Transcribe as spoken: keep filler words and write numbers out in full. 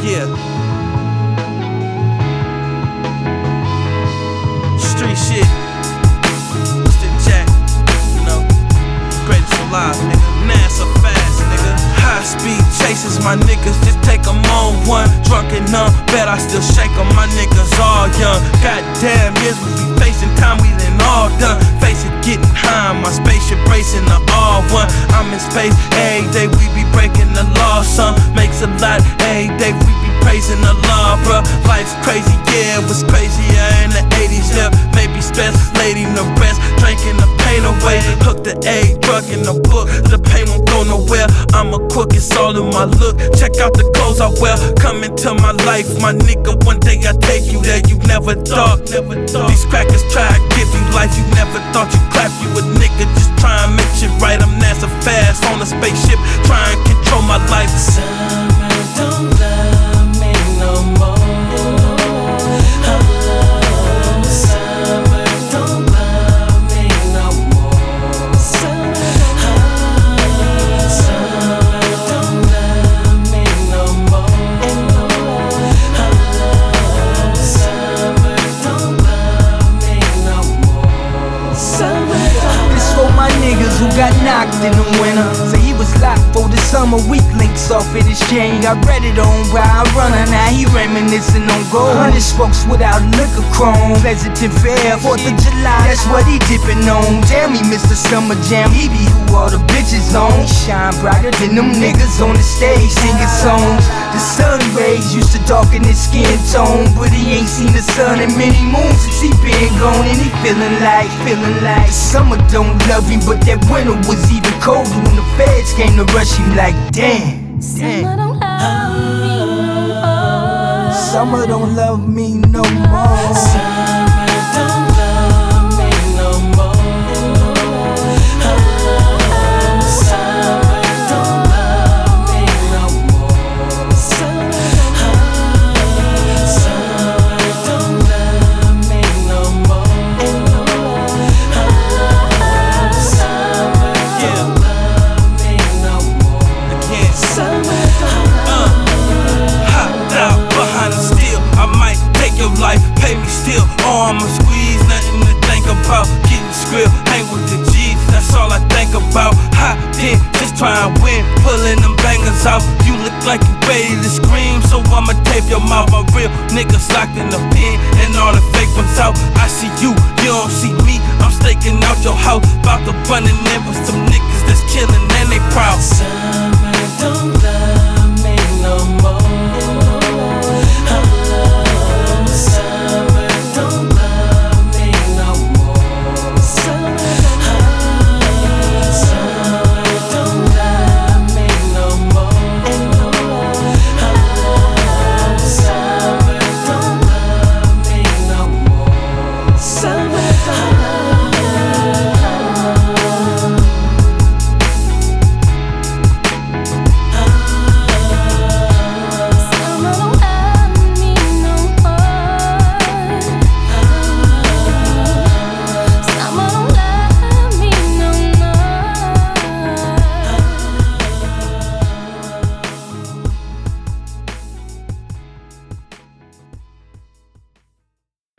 Yeah. Street shit. Stick Jack, you know. Greatest alive, nigga. NASA fast, nigga. High speed chases, my niggas just take them on one. Drunk and numb, bet I still shake them. My niggas all young. Goddamn, years we be facing time we done all done. Face it, getting high, my spaceship racing the R one. I'm in space, every day we be breaking the law. Some makes a lot, every day we be praising the law, bruh. Life's crazy, yeah, it was crazier in the eighties, yeah. Maybe stress, lady in the rest, drinking the pain away. Hook the A, drug in the book, the pain won't go nowhere. I'm a crook, it's all in my look. Check out the clothes I wear, come into my life, my nigga. One day I take you there, you never thought, never thought. These crackers try to give you life, you never thought. You clap, you a nigga, just try and make shit right. I'm NASA fast on a spaceship, try and control my life. Summer don't love me no more. Oh, summer don't love me no more. Summer don't love me no more. Oh, summer don't love me no more. Summer. This for my niggas who got knocked in the winter. Say he was locked for the summer, weak links off of his chain. Got Reddit on Wild Runner, now he reminiscing on gold. Hundred spokes without liquor chrome. Pleasant fair, fourth of July, that's what he dipping on. Damn, he missed the summer jam, he be who all the bitches on. He shine brighter than them niggas on the stage singing songs. The sun rays used to darken his skin tone, but he ain't seen the sun in many moons since he been gone. And he feeling like, feeling like the summer don't love him, but that winter was even colder when the feds came to rush him. Like damn, Summer damn. don't love me no more. Summer don't love me no more. Summer don't love me no more. Oh, summer don't love me no more. Summer don't love me no more. Oh, summer don't love me no more. Again. Summer Uh, hopped out behind the steel. I might take your life, pay me still. Arm or squeeze, nothing to think about. Getting skrill, hang with the G's, that's all I think about. Hopped in, just try and win, pulling them bangers out. You look like you ready to scream, so I'ma tape your mouth. My real niggas locked in the pen, and all the fake ones out. I see you, you don't see me. I'm staking out your house, bout to run in there with some niggas that's chillin' and they proud. Summer don't love